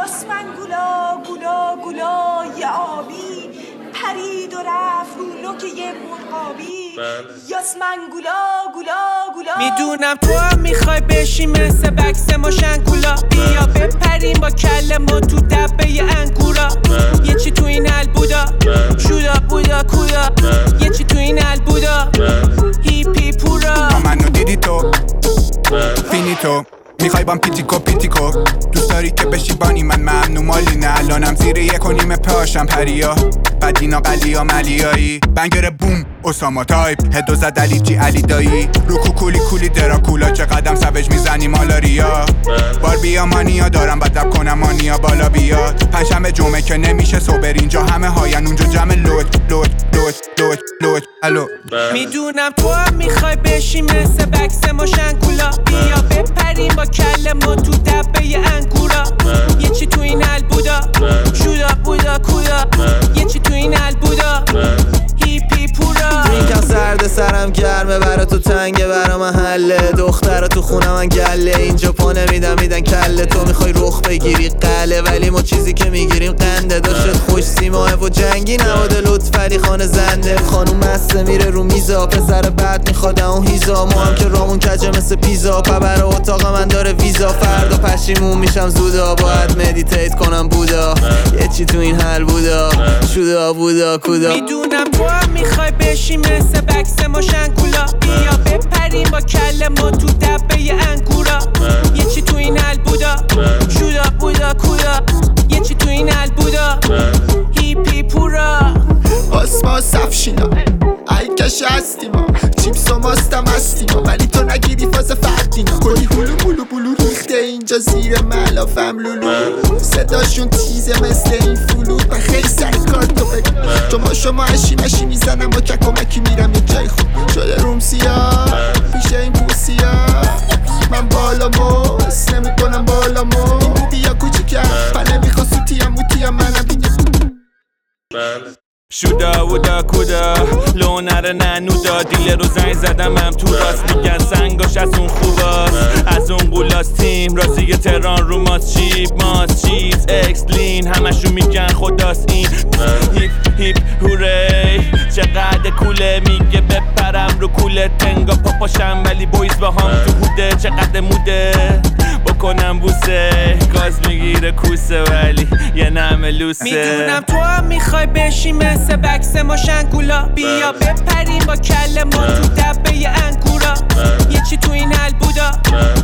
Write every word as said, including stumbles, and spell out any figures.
یاسمن گولا گولا گولا یه آبی پرید و رفت رو نوک یه مرغابی. یاسمن گولا گولا گولا میدونم تو هم میخوای بشی مثل بکس ماشنگولا. بیا بپریم با کل ما تو دبه انگورا. یه چی تو این البودا شودا بودا کودا. یه چی تو این البودا هیپی پورا. منو دیدی تو فینیتو میخوای بام پیتیکو پیتیکو. دوست داری که بشی بانی من ممنو مالی نه. الانم زیر یک و نیم پاشم پریا بدینا قلیا ملیایی. بنگر بوم اساما تایپ هدو زد علی جی علی دایی. رو کوکولی کولی دراکولا چه قدم سوج میزنی مالاریا. بار بیا مانیا دارم بدب کنم مانیا بالا بیاد. پنجشنبه جمعه که نمیشه صبر اینجا همه هاین اونجا جمع لوت لوت لوت لوت لوت الو. میدونم تو هم میخوای بشی مثل بکس ماشنگولا. بیا بپریم با کل ما تو دبه انگورا. یه چی تو این البودا شودا بودا کودا. یه چی تو این البودا هیپی پورا. درینکم سرد سرم گرمه برا تو تنگه برا محله. دخترا تو خونه من گله اینجا پا نمیدن میدن کله. تو میخوای رخ بگیری قله ولی ما چیزی که میگیریم قنده. داشت خوش سیماه و جنگی نواده لطف علی خانه زنده. خانوم مسته میره رو میزا پسر بعد میخواد اون هیزا. ما هم که رامون کجه مثل پیزا پبر اتاق من داره ویزا. فردا پشیمون میشم زودا باید مدیتیت کنم بودا. یه چی تو این حل بودا شودا بودا کودا. میدونم تو هم میخوای بشی مثل بکس ماشنگولا. بیا بپریم با کل ما تو دبه انگورا. یه چی تو این البودا شودا بودا کودا. یه چی تو این البودا هیپی پورا. آسما سفشینا ای کش هستی ما چیپس و ماستم هستی ما. ولی تو نگیری فاز فردینا. کلی هلو بلو بلو ریخته اینجا زیر ملافم لولو. صداشون تیزه مثل این فلوت. من خیلی سر کار تو بگم چون شما اشی مشی میزنم با که کمکی میرم یه جای خوب. شده روم سیاه پیش این بوسیا. من بالا موس نمی کنم بالا مو. این بودی یا کوچیکم من نمیخوا سوتیم موتیم منم دیگه. شودا ودا کودا لو نره ننودا. دیل رو زنگ زدم هم تو راست میگن سنگاش از اون خوباست. از اون قولاس تیم رازی تران رو ماست چیپ ماست چیز اکسلین همشون میگن خداست این. هیپ هیپ هوری چقدر کوله میگه بپرم رو کوله. تنگا پاپاشم ولی بویز با هم تو هوده. چقدر موده بکنم بوسه گاز میگیره کوسه ولی یه نمه لوسه. میدونم تو هم میخوای بشی مثل بکس ماشنگولا. بیا بپریم با کل ما تو دبه انگورا. یه چی تو این البودا